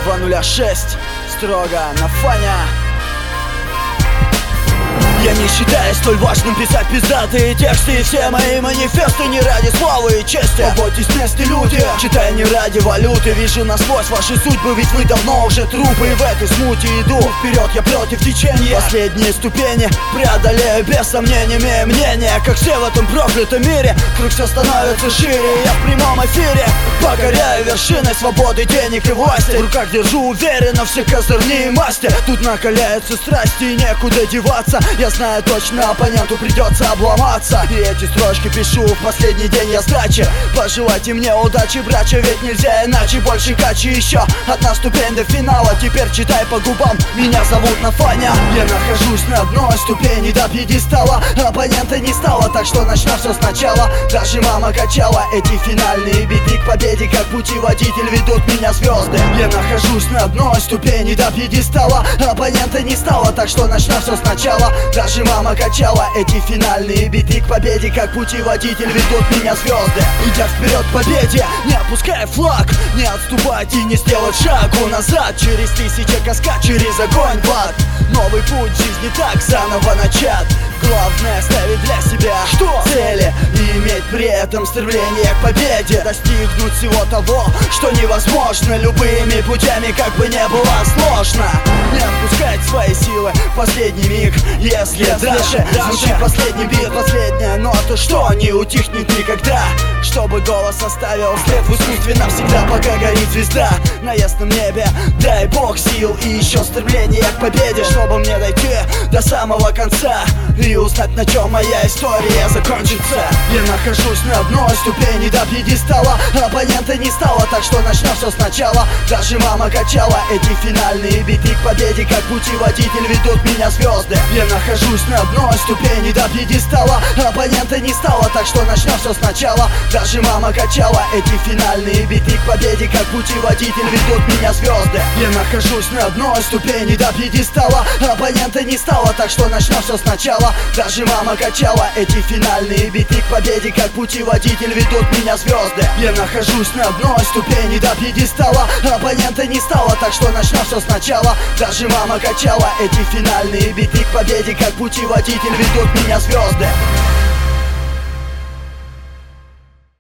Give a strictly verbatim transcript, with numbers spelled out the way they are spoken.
два нуля шесть, строго на Фаня. Я не считаю столь важным писать пиздатые тексты, и все мои манифесты не ради славы и чести. Побойтесь месте, люди, читаю не ради валюты. Вижу насквозь ваши судьбы, ведь вы давно уже трупы. И в этой смуте иду вперед, я против течения. Последние ступени преодолею без сомнений, имея мнение, как все в этом проклятом мире. Круг все становится шире, я в прямом эфире покоряю вершины свободы, денег и власти. В руках держу уверенно все козырни и масти. Тут накаляются страсти и некуда деваться. Я знаю точно, оппоненту придется обломаться. И эти строчки пишу в последний день я сдачи. Пожелайте мне удачи, братья, ведь нельзя иначе. Больше качи, еще одна ступень до финала. Теперь читай по губам, меня зовут на Фаня. Я нахожусь на одной ступени до пьедестала. Оппонента не стало, так что начнем все сначала. Даже мама качала эти финальные биты. К победе как путеводитель ведут меня звезды. Я нахожусь на одной ступени до пьедестала. Оппонента не стало, так что начнем все сначала. Даже мама качала эти финальные биты. К победе как путеводитель ведут меня звезды. Идя вперед к победе, не опуская флаг, не отступать и не сделать шагу назад. Через тысячи каскад, через огонь в ад. Новый путь жизни так заново начат. Главное ставить для себя что? Цели и иметь при этом стремление к победе. Достигнуть всего того, что невозможно любыми путями, как бы не было сложно. Не отпускать свои силы в последний миг. Если дальше звучит последний бит, последняя нота, что не утихнет никогда. Чтобы голос оставил след в искусстве навсегда, пока горит звезда на ясном небе. Дай бог сил и еще стремление к победе, чтобы мне дойти до самого конца и узнать, на чем моя история закончится. Я нахожусь на одной ступени до пьедестала. Оппонента не стало, так что начнем все сначала. Даже мама качала эти финальные биты. К победе как путеводитель ведут меня звезды. Я нахожусь на одной ступени до пьедестала. Оппонента не стало, так что начнем все сначала. Даже мама качала эти финальные биты. К победе как путеводитель ведут меня звезды. Я нахожусь на одной ступени до пьедестала. Оппонента не стало, так что начнем все сначала. Даже мама качала эти финальные биты. К победе как путеводитель ведут меня звезды. Я нахожусь на одной ступени до пьедестала. Оппонента не стало, так что начнем все сначала. Даже мама качала эти финальные биты. К победе как путеводитель ведут меня звезды.